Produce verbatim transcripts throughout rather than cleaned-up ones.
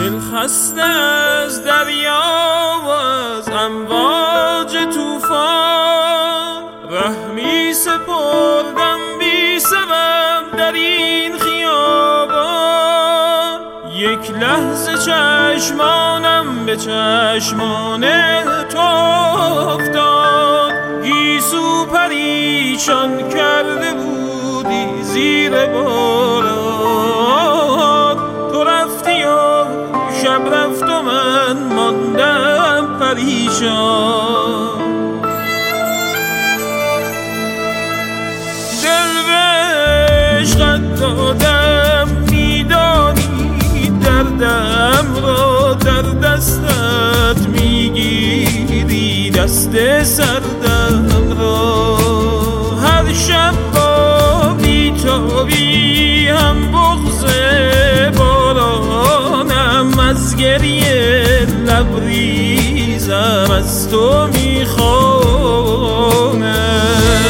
دل خسته از دریا و از امواج توفان، ره می سپردم بی سبب در این خیابان. یک لحظه چشمانم به چشمان تو افتاد، گیسو پریشان کرده بودی زیر باران. تو رفتی و شب رفت و من ماندم پریشان. دل به عشقت دادم میدانی، دردم را در دستت میگیری، دست سردم را. هر شب با بیتابی هم بغض بارانم، از گریه لبریزم از تو میخوانم.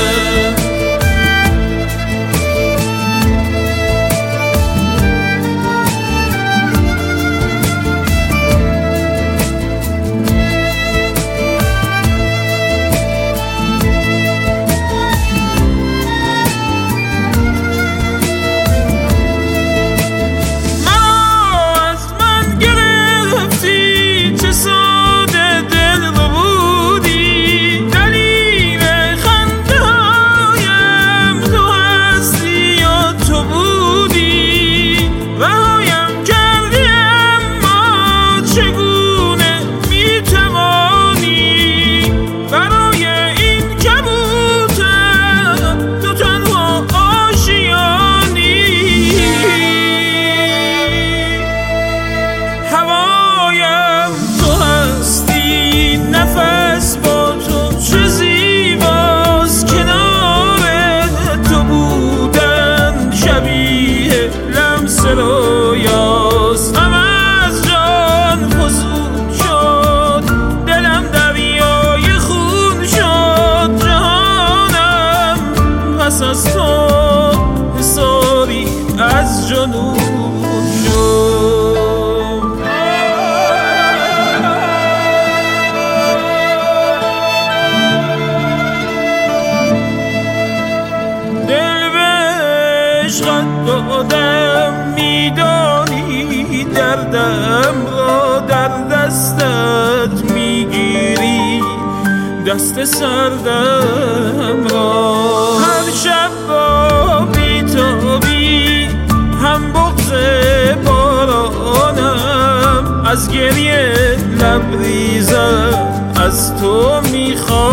رویاست هم از جان فزون شد، دلم دریای خون شد. جهانم پس از تو حسابی از جنون شد. دل به عشقت دادم میدانی، دردم را در دستت میگیری، دست سردم را. هر شب با بیتابی هم بغض بارانم، از گریه لبریزم از تو میخوام.